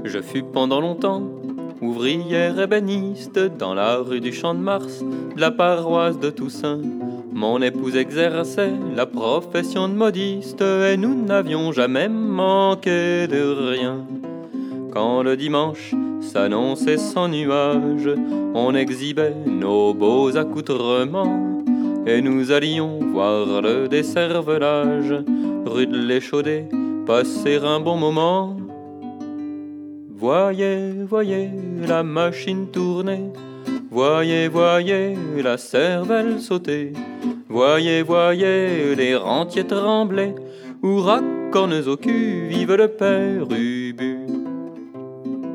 Je fus pendant longtemps ouvrière ébéniste dans la rue du Champ de Mars, de la paroisse de Toussaint. Mon épouse exerçait la profession de modiste et nous n'avions jamais manqué de rien. Quand le dimanche s'annonçait sans nuage, on exhibait nos beaux accoutrements et nous allions voir le décervelage, rue de l'Échaudé, passer un bon moment. Voyez, voyez la machine tourner, voyez, voyez la cervelle sauter, voyez, voyez les rentiers trembler, hurrah, cornes au cul, vive le père Ubu.